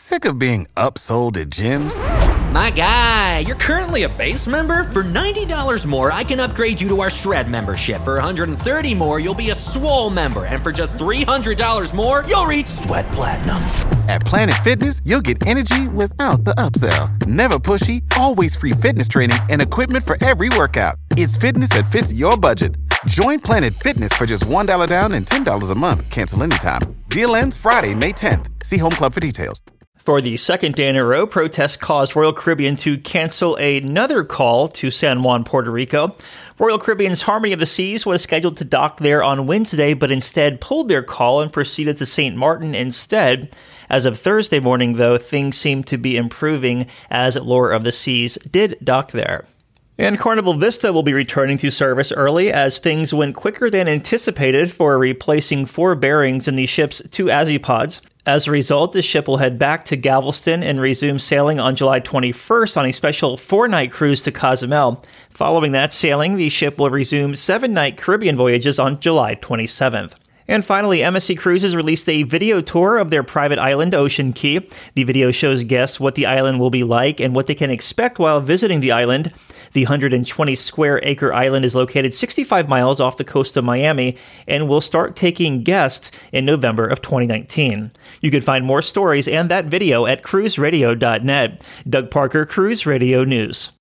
Sick of being upsold at gyms? My guy, you're currently a base member? For $90 more, I can upgrade you to our Shred membership. For $130 more, you'll be a Swole member. And for just $300 more, you'll reach Sweat Platinum. At Planet Fitness, you'll get energy without the upsell. Never pushy, always free fitness training and equipment for every workout. It's fitness that fits your budget. Join Planet Fitness for just $1 down and $10 a month. Cancel anytime. Deal ends Friday, May 10th. See Home Club for details. For the second day in a row, protests caused Royal Caribbean to cancel another call to San Juan, Puerto Rico. Royal Caribbean's Harmony of the Seas was scheduled to dock there on Wednesday, but instead pulled their call and proceeded to St. Martin instead. As of Thursday morning, though, things seem to be improving as Lure of the Seas did dock there. And Carnival Vista will be returning to service early as things went quicker than anticipated for replacing 4 bearings in the ship's 2 Azipods. As a result, the ship will head back to Galveston and resume sailing on July 21st on a special 4-night cruise to Cozumel. Following that sailing, the ship will resume 7-night Caribbean voyages on July 27th. And finally, MSC Cruises released a video tour of their private island, Ocean Key. The video shows guests what the island will be like and what they can expect while visiting the island. The 120-square-acre island is located 65 miles off the coast of Miami and will start taking guests in November of 2019. You can find more stories and that video at cruiseradio.net. Doug Parker, Cruise Radio News.